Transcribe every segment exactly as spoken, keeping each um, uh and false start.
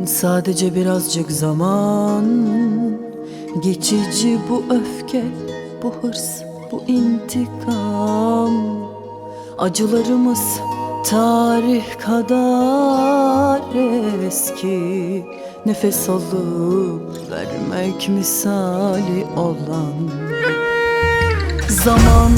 Sadece birazcık zaman, geçici bu öfke, bu hırs, bu intikam. Acılarımız tarih kadar eski, nefes alıp vermek misali olan zaman.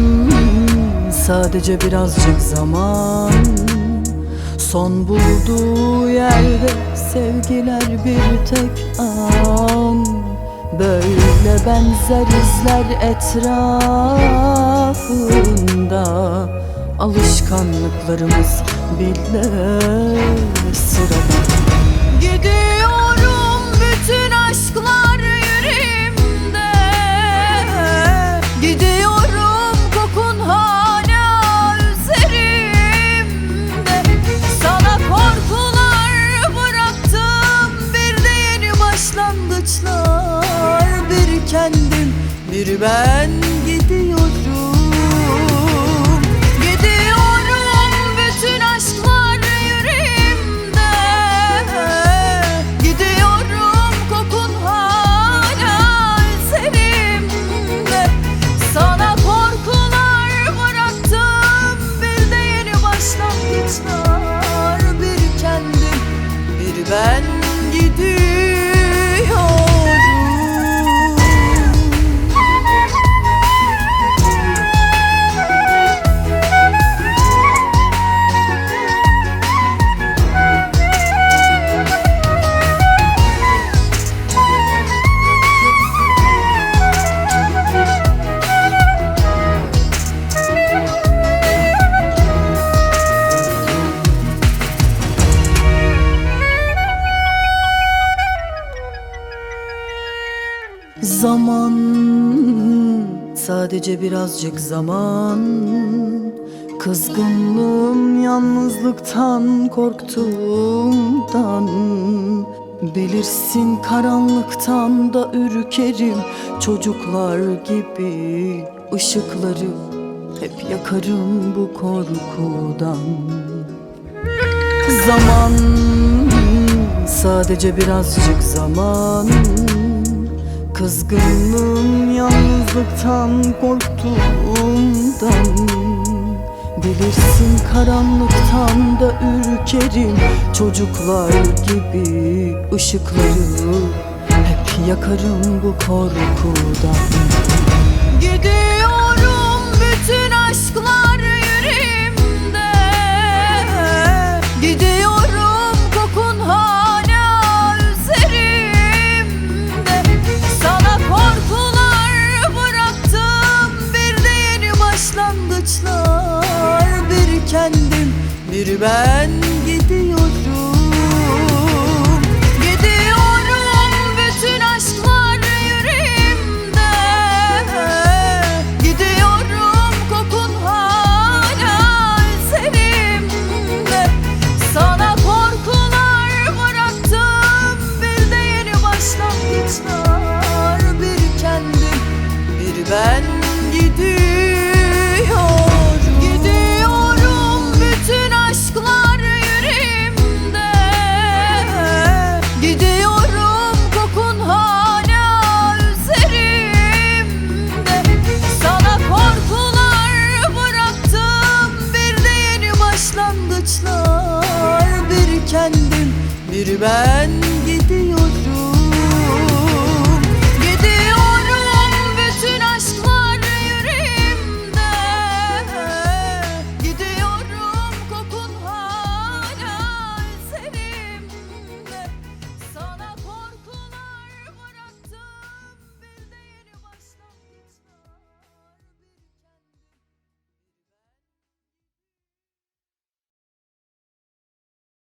Sadece birazcık zaman, son bulduğu yerde sevgiler bir tek an. Böyle benzer izler etrafında, alışkanlıklarımız bile sırada. Gidiyorum, bütün aşklar yüreğimde. Gidiyorum, kokun hala üzerimde. Sana korkular bıraktım, bir de yeni başlangıçlar. Bir kendim, bir ben gidiyorum. Ben gidiyorum. Zaman, sadece birazcık zaman. Kızgınlığım yalnızlıktan korktuğumdan. Bilirsin, karanlıktan da ürkerim. Çocuklar gibi ışıkları hep yakarım bu korkudan. Zaman, sadece birazcık zaman. Kızgınlığım yalnızlıktan korktuğumdan. Bilirsin, karanlıktan da ürkerim. Çocuklar gibi ışıkları hep yakarım bu korkudan. Gidiyorum, bütün aşklar yüreğimde. Gidiyorum, kokun hala üzerimde. Sana korkular bıraktım, bir de yeni başlangıçlar. Bir kendim, bir ben gidiyorum. Gidiyorum, bütün aşklar yüreğimde. Gidiyorum, kokun hala üzerimde. Sana korkular bıraktım, bir de yeni başlangıçlar. Bir kendim, bir ben gidiyorum. Gidiyorum, bütün aşklar yüreğimde. Gidiyorum, kokun hala üzerimde. Sana korkular bıraktım, bir de yeni başlangıçlar. Bir kendim, bir ben